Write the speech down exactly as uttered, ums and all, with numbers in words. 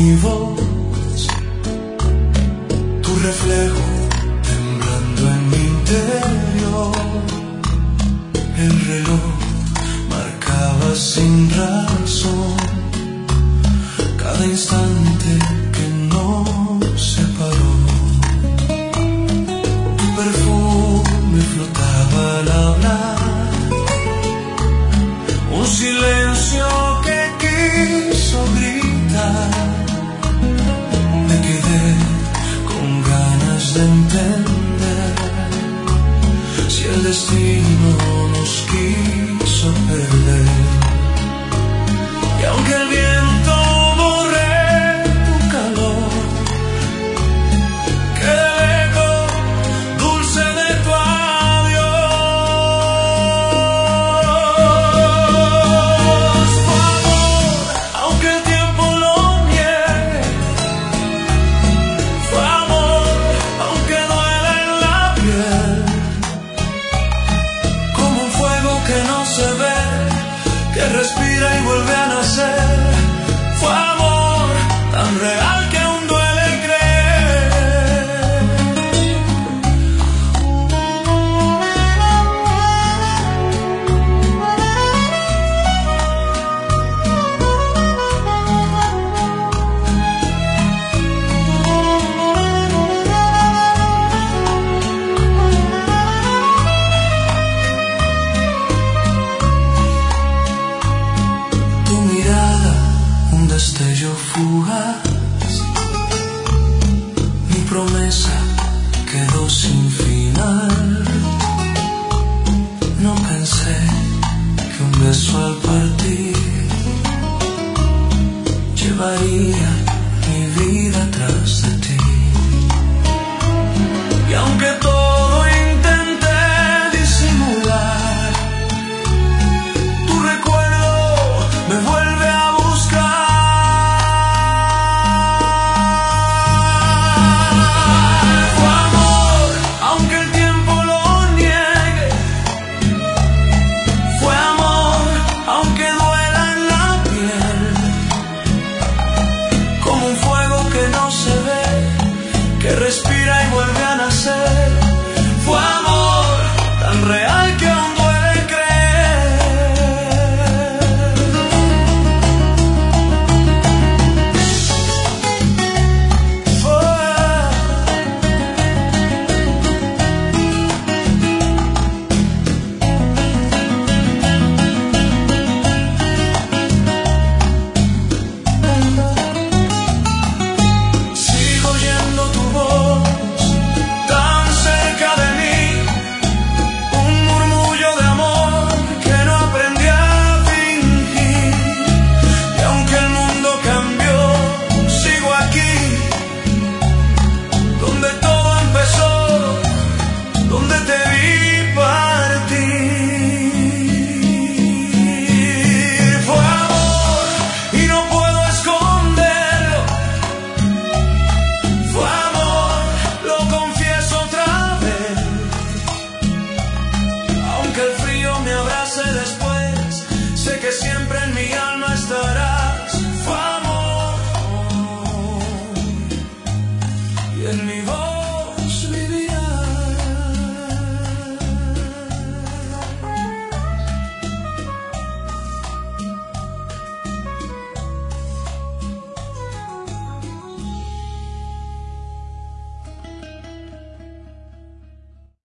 mi voz, tu reflejo temblando en mi interior. El reloj marcaba sin razón cada instante que nos separó. Tu perfume flotaba al hablar, un silencio que quiso gritar. Me quedé con ganas de entender si el destino nos quiso perder. Y aunque el viento borre tu calor, quede el eco dulce de tu adiós. Tu amor, aunque el tiempo lo niegue, tu amor, aunque duela en la piel, como un fuego que no se ve, que respira y vuelve a nacer. Fue amor tan real que aún duele creer. Tu mirada, un destello fugaz, mi promesa quedó sin final. No pensé que un beso al partir llevaría mi vida tras de ti. Y aunque todo intenté disimular, tu recuerdo me vuelve a buscar. Fue amor, aunque el tiempo lo niegue. Fue amor, aunque duela en la piel, como un fuego que no se ve, que respira y vuelve a nacer. Fue amor tan real